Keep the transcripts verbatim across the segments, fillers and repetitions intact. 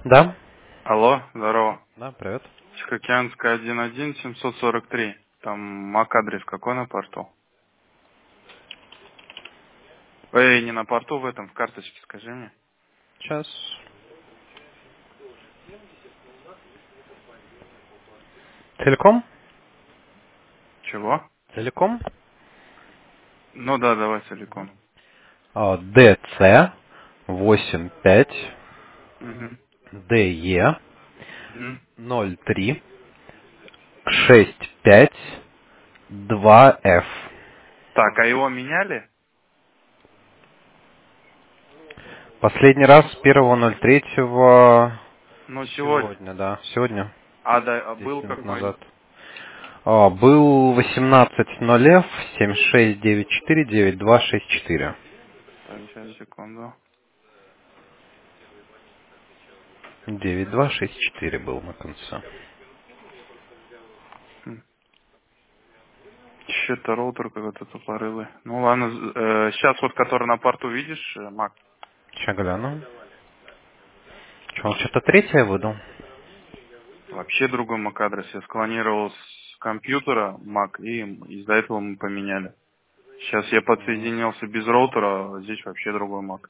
Да. Алло, здорово. Да, привет. Тихоокеанская один один семьсот сорок три. Там мак-адрес какой на порту? Эй, не на порту, в этом, в карточке, скажи мне. Сейчас. Целиком? Чего? Целиком? Ну да, давай целиком. А, ДЦ восемь пять Угу. ДЕ Угу. ноль три шесть пять два Ф. Так, а его меняли? Последний раз первого ноль третьего Ну, сегодня. сегодня, да, сегодня, А, да, а был десять минут какой? назад. А, был восемнадцать ноль Ф семь шесть девять четыре девять два шесть четыре. Так, сейчас, секунду. девять два шесть четыре был на конце. Хм. Что-то роутер какой-то тупорылый. Ну ладно, э, сейчас вот, который на порту, видишь, э, мак? Сейчас гляну. Че, он что-то третье выдал? Вообще другой мак-адрес. Я склонировал с компьютера мак, и из-за этого мы поменяли. Сейчас я М. подсоединился без роутера, а здесь вообще другой мак.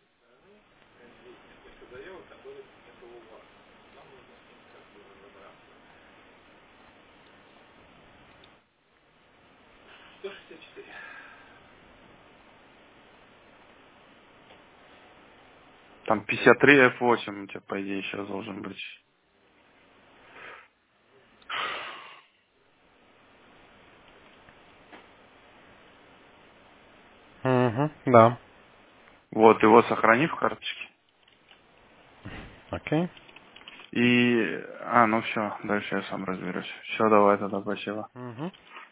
Там пятьдесят три эф восемь у тебя, по идее, сейчас должен быть. Угу, да. Вот, его сохрани в карточке. Окей. И... А, ну все, дальше я сам разберусь. Все, давай тогда, спасибо. Угу.